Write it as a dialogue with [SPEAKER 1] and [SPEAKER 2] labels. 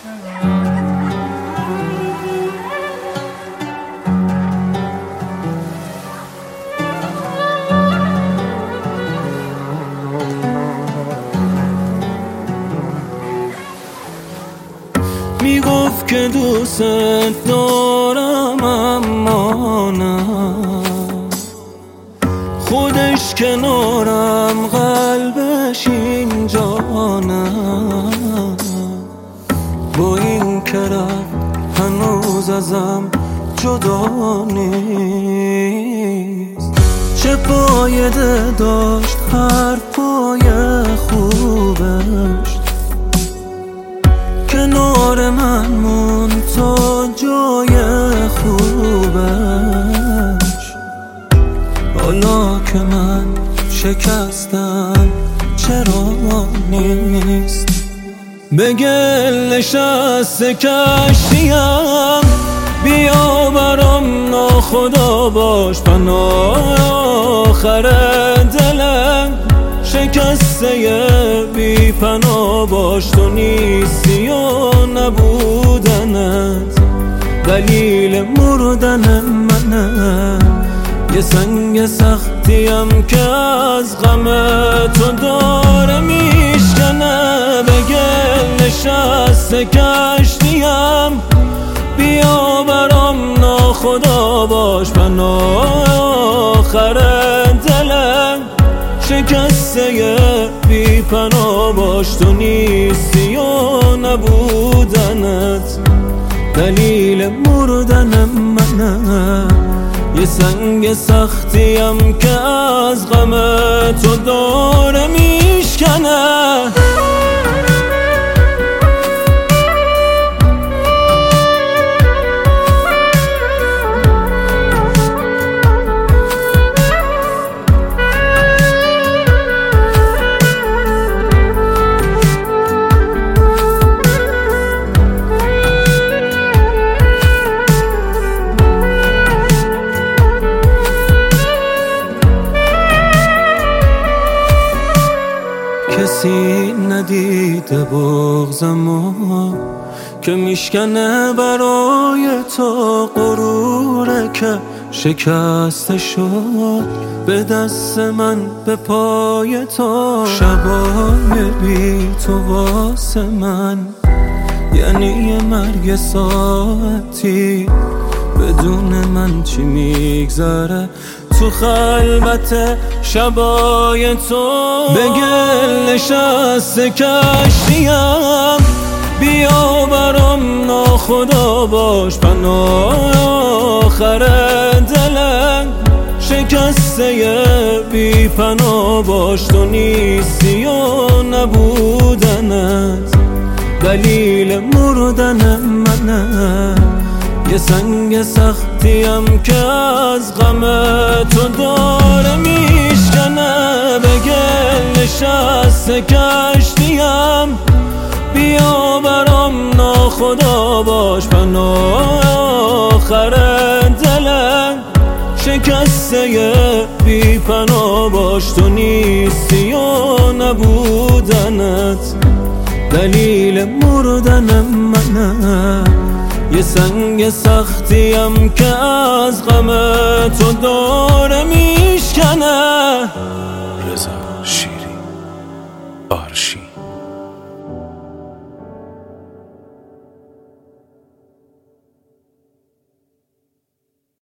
[SPEAKER 1] میگفت که دوست دارم اما نه، خودش کنارم قلبش اینجا نه. با این که رفت هنوز ازم جدا نیست. چه فایده داشت حرفای خوبش، کنار من موند تا جای خوبش. حالا که من شکستم چرا نیست؟ به گل نشسته کشتیم، بیا برام ناخدا باش پناه آخر دلم. شکسته بی پناه باش، تو نیستی و نبودنت دلیل مردن منه. یه سنگ سختیم که از غم تو داره میشکنه. به گل نشسته کشتیم، بیا برام ناخدا باش پناه آخر دلم. شکسته بی پناه باش، تو نیستی و نبودنت دلیل مردن منه. یه سنگ سختیم که از غم تو داره میشکنه. کسی ندیده بغضمو که میشکنه برای تو غروره که شکسته شد به دست من به پای تو. شبای بی تو واسه من یعنی یه مرگ ساعتی، بدون من چی میگذره تو خلوت شبای تو. به گل نشسته کشتیم، بیا برام ناخدا باش پناه آخر دلم. شکسته بی پناه باش، تو نیستی و نبودنت دلیل مردن منه. یه سنگ سختیم که از غم تو داره میشکنه. به گل نشسته کشتیم، بیا برام ناخدا باش پناه آخر دلم. شکسته بی پناه باش، تو نیستی و نبودنت دلیل مردن منه. یه سنگ سختیم که از غم تو داره میشکنه.
[SPEAKER 2] رضا شیری آرشی.